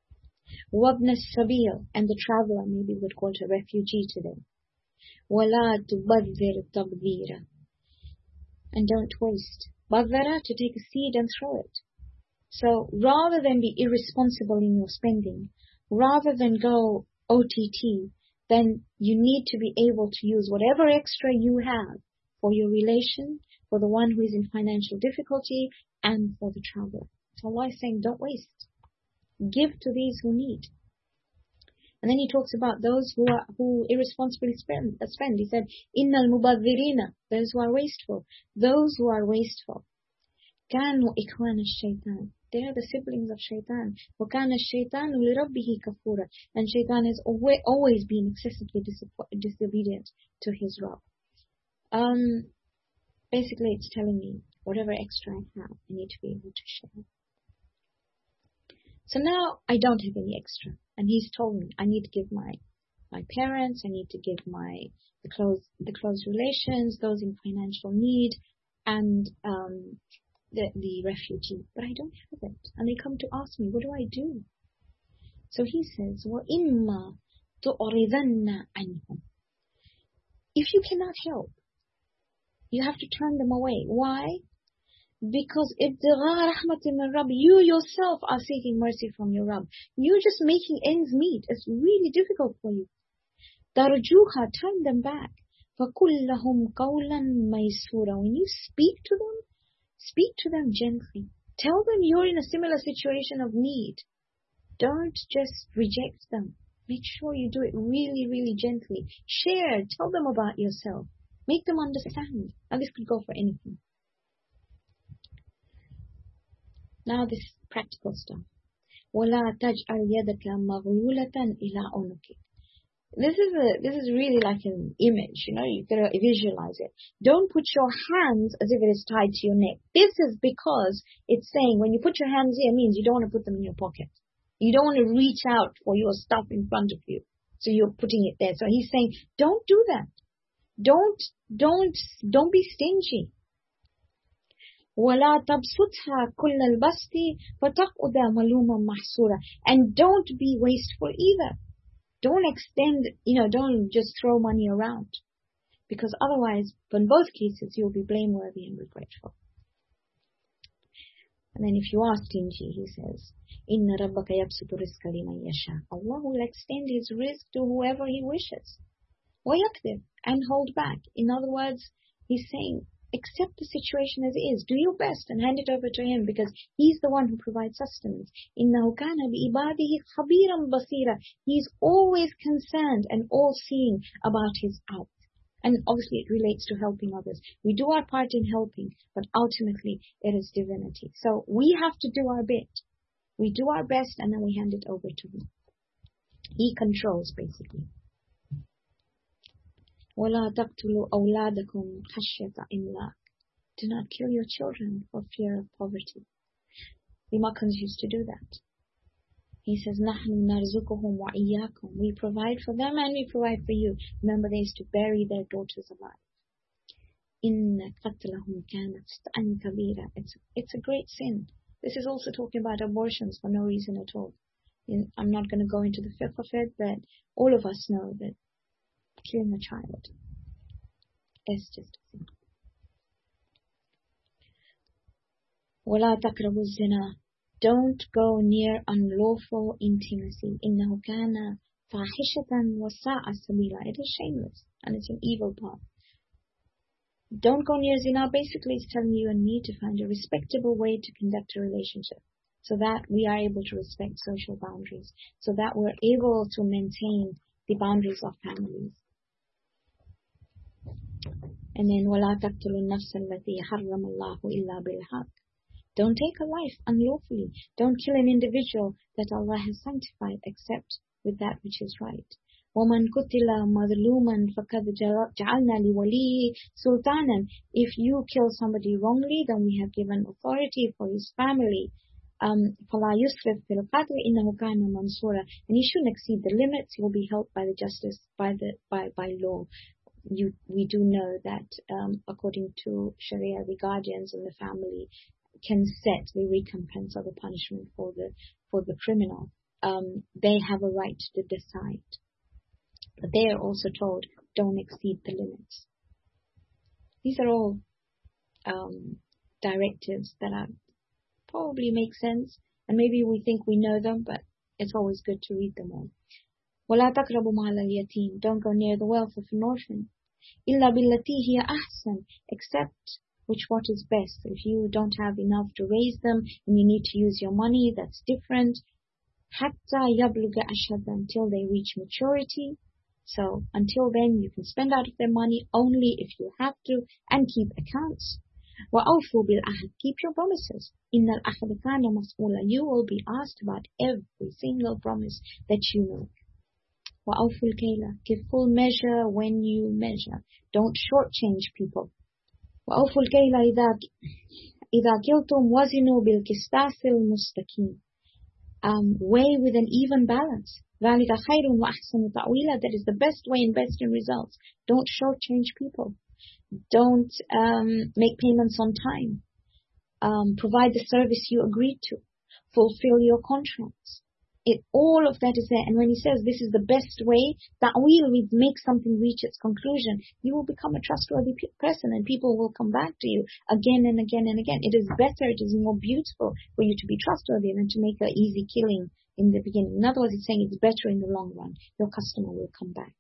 Wabn as-sabil, and the traveler, maybe we would call it a refugee today. Wala tubadhir tabdhira, and don't waste. Badhara, to take a seed and throw it. So rather than be irresponsible in your spending, rather than go OTT, then you need to be able to use whatever extra you have for your relation, for the one who is in financial difficulty, and for the traveler. So Allah is saying, don't waste. Give to these who need. And then he talks about those who irresponsibly spend. He said, Innal mubadhirina, those who are wasteful. Those who are wasteful. Kanu ikhwan ash-shaytan. They are the siblings of shaitan. وَكَانَ الشَّيْطَانُ لِرَبِّهِ كَفُورًا. And shaitan has always been excessively disobedient to his Rabb. Basically, it's telling me, whatever extra I have, I need to be able to share. So now, I don't have any extra. And he's told me, I need to give my parents, I need to give the close relations, those in financial need, and the refugee, but I don't have it. And they come to ask me, what do I do? So he says, وَإِمَّا تُعْرِضَنَّ عَنْهُمْ. If you cannot help, you have to turn them away. Why? Because ابتغاء رحمة من رب, you yourself are seeking mercy from your Rabb. You're just making ends meet. It's really difficult for you. تَرْجُوهَا, turn them back. فَقُلْ لَهُمْ قَوْلًا مَيْسُورًا. When you speak to them gently. Tell them you're in a similar situation of need. Don't just reject them. Make sure you do it really, really gently. Share. Tell them about yourself. Make them understand. Now this could go for anything. Now this practical stuff. وَلَا تَجْعَلْ يَدَكَ مَغْلُولَةً إِلَىٰ عُنُقِكَ. This is really like an image, you gotta visualize it. Don't put your hands as if it is tied to your neck. This is because it's saying when you put your hands here, it means you don't want to put them in your pocket. You don't want to reach out for your stuff in front of you. So you're putting it there. So he's saying, don't do that. Don't be stingy. وَلَا تَبْسُطْهَا كُلَّ الْبَسْطِ فَتَقْعُدَ مَلُومًا مَحْسُورًا. And don't be wasteful either. Don't extend, don't just throw money around. Because otherwise, in both cases, you'll be blameworthy and regretful. And then if you are stingy, he says, إِنَّ رَبَّكَ يَبْسُطُ الرِّزْقَ لِمَنْ يَشَاءُ. Allah will extend His rizq to whoever He wishes. وَيَقْدِرُ, and hold back. In other words, He's saying, accept the situation as it is. Do your best and hand it over to Him because He's the one who provides sustenance. إِنَّهُ كَانَ بِعِبَادِهِ خَبِيرًا بَصِيرًا. He's always concerned and all-seeing about His acts. And obviously it relates to helping others. We do our part in helping, but ultimately it is divinity. So we have to do our bit. We do our best and then we hand it over to Him. He controls basically. وَلَا تَقْتُلُوا أَوْلَادَكُمْ خَشْيَةَ إِمْلَاقٍ. Do not kill your children for fear of poverty. The Makkans used to do that. He says, نَحْنُ نَرْزُقُهُمْ وَإِيَّاكُمْ. We provide for them and we provide for you. Remember, they used to bury their daughters alive. إِنَّ قَتْلَهُمْ كَانَ خِطْئًا كَبِيرًا. It's a great sin. This is also talking about abortions for no reason at all. I'm not going to go into the fiqh of it, but all of us know that killing a child is just a sin. وَلَا تَقْرَبُوا الزِّنَا. Don't go near unlawful intimacy. إِنَّهُ كَانَ فَاحِشَةً وَسَاءَ سَبِيلًا. It is shameless and it's an evil path. Don't go near zina. Basically, it's telling you and me to find a respectable way to conduct a relationship so that we are able to respect social boundaries, so that we're able to maintain the boundaries of families. And then, وَلَا تَقْتُلُوا النَّفْسَ الَّتِي حَرَّمَ اللَّهُ إِلَّا بِالْحَقِّ. Don't take a life unlawfully. Don't kill an individual that Allah has sanctified except with that which is right. وَمَنْ قُتِلَ مَظْلُومًا فَقَدْ جَعَلْنَا لِوَلِيِّهِ سُلْطَانًا. If you kill somebody wrongly, then we have given authority for his family. فَلَا يُسْرِفْ فِي الْقَتْلِ إِنَّهُ كَانَ مَنْصُورًا. And he shouldn't exceed the limits. He will be helped by the justice, by law. We do know that according to Sharia, the guardians in the family can set the recompense or the punishment for the criminal. They have a right to decide. But they are also told, don't exceed the limits. These are all directives that probably make sense, and maybe we think we know them, but it's always good to read them all. وَلَا تَقْرَبُوا مَالَ الْيَتِيمِ. Don't go near the wealth of an orphan. إِلَّا بِالَّتِي هِيَ أَحْسَنُ. Except what is best. If you don't have enough to raise them and you need to use your money, that's different. حَتَّى يَبْلُغَ أَشَدًا. Until they reach maturity. So until then, you can spend out of their money only if you have to, and keep accounts. وَأَوْفُوا بِالْعَهْدِ. Keep your promises. إِنَّ الْعَهْدَ كَانَ مَسْئُولًا. You will be asked about every single promise that you make. وَأَوْفُوا الْكَيْلَ. Give full measure when you measure. Don't shortchange people. وَأَوْفُوا الْكَيْلَ إِذَا كِلْتُمْ وَزِنُوا بِالْقِسْطَاسِ الْمُسْتَقِيمِ. Weigh with an even balance. ذَلِكَ خَيْرٌ وَأَحْسَنُ تَأْوِيلًا. That is the best way and best in results. Don't shortchange people. Don't make payments on time. Provide the service you agreed to. Fulfill your contracts. All of that is there. And when he says this is the best way, ta'wil means make something reach its conclusion. You will become a trustworthy person and people will come back to you again and again and again. It is better, it is more beautiful for you to be trustworthy than to make an easy killing in the beginning. In other words, it's saying it's better in the long run. Your customer will come back.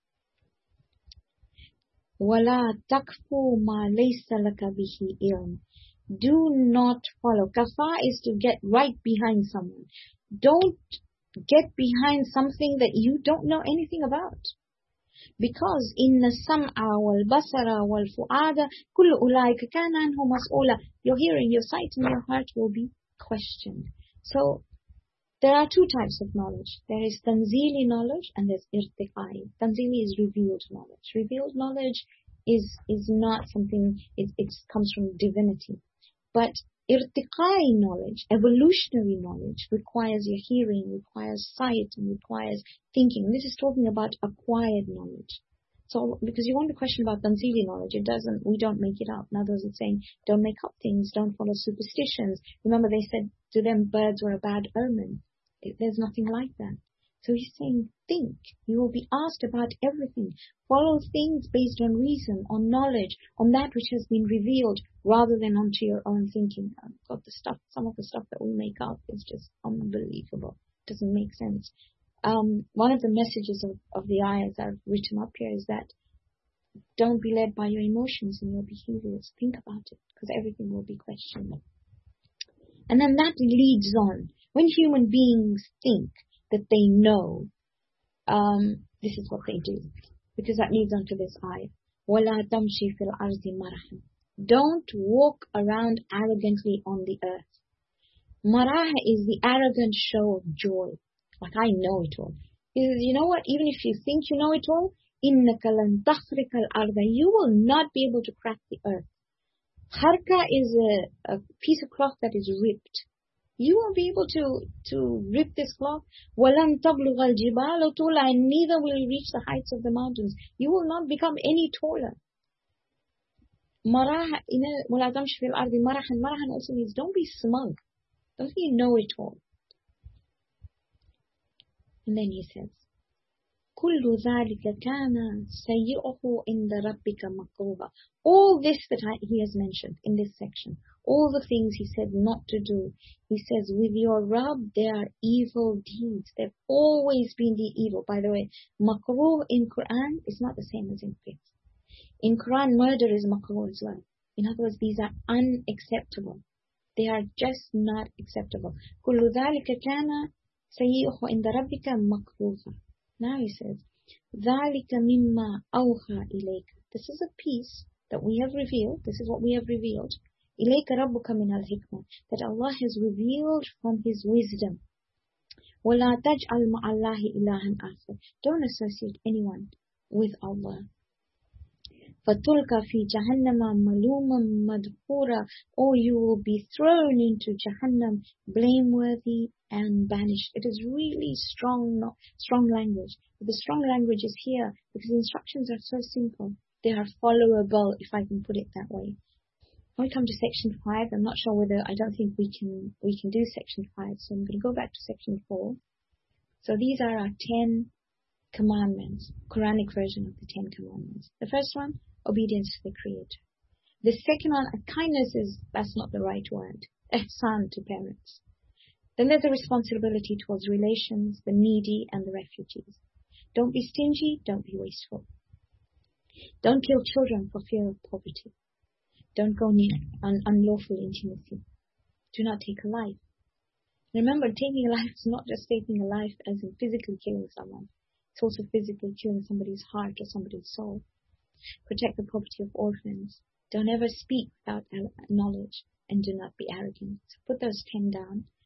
وَلَا تَقْفُ مَا لَيْسَ لَكَ بِهِ إِلْمٌ. Do not follow. Kafa is to get right behind someone. Don't get behind something that you don't know anything about. Because inna sam'a wal basara wal fu'ada kullu ulaika kana anhu mas'ula. Your hearing, your sight, and your heart will be questioned. So there are two types of knowledge. There is tanzili knowledge and there's irtiqai. Tanzili is revealed knowledge. Revealed knowledge is not something, it comes from divinity. But irtiqai knowledge, evolutionary knowledge, requires your hearing, requires sight, and requires thinking. This is talking about acquired knowledge. So, because you want to question about tanzili knowledge, we don't make it up. In other words, it's saying, don't make up things, don't follow superstitions. Remember, they said to them, birds were a bad omen. There's nothing like that. So he's saying, think. You will be asked about everything. Follow things based on reason, on knowledge, on that which has been revealed, rather than onto your own thinking. Some of the stuff that we make up is just unbelievable. It doesn't make sense. One of the messages of the ayahs I've written up here is that don't be led by your emotions and your behaviors. Think about it, because everything will be questioned. And then that leads on. When human beings think that they know, this is what they do. Because that leads on to this ayah. وَلَا تَمْشِي فِي الْأَرْضِ مَرَحًا. Don't walk around arrogantly on the earth. Maraha is the arrogant show of joy. Like, I know it all. You know what? Even if you think you know it all, إِنَّكَ لَن تَخْرِقَ الْأَرْضَ. You will not be able to crack the earth. Harka is a piece of cloth that is ripped. You won't be able to rip this cloth. وَلَن تَبْلُغَ الْجِبَالُ طُولًا, and neither will you reach the heights of the mountains. You will not become any taller. Maraha, وَلَا تَمْشِ فِي الْأَرْضِ مَرَحًا. Marahan also means don't be smug. Don't be know-it-all. And then he says, كُلُّ ذَلِكَ كَانَ سَيِّئُهُ عِنْدَ رَبِّكَ مَكْرُوهًا. All this that he has mentioned in this section, all the things he said not to do, he says, with your Rabb, they are evil deeds. They've always been the evil. By the way, makruh in Quran is not the same as in fiqh. In Quran, murder is makruh as well. In other words, these are unacceptable. They are just not acceptable. كُلُّ ذَلِكَ كَانَ سَيِّئُهُ عِنْدَ رَبِّكَ مَكْرُوهًا. Now he says, ذَلِكَ مِمَّا أَوْحَى إِلَيْكَ. This is a piece that we have revealed. This is what we have revealed. إِلَيْكَ رَبُّكَ مِنَ الْحِكْمَةِ. That Allah has revealed from His wisdom. وَلَا تَجْعَلْ مَعَ اللَّهِ إِلَهًا آخَرَ. Don't associate anyone with Allah. فَتُلْقَ فِي جَهَنَّمَ مَلُومًا مَدْحُورًا. Or you will be thrown into Jahannam, blameworthy and banished. It is really strong language. But the strong language is here because the instructions are so simple. They are followable, if I can put it that way. When we come to section 5, I'm not sure whether, I don't think we can do section 5, so I'm going to go back to section 4. So these are our 10 commandments, Quranic version of the 10 commandments. The first one, obedience to the Creator. The second one, kindness that's not the right word. Ihsan to parents. Then there's a responsibility towards relations, the needy and the refugees. Don't be stingy, don't be wasteful. Don't kill children for fear of poverty. Don't go near unlawful intimacy. Do not take a life. Remember, taking a life is not just taking a life as in physically killing someone. It's also physically killing somebody's heart or somebody's soul. Protect the property of orphans. Don't ever speak without knowledge, and do not be arrogant. So put those 10 down.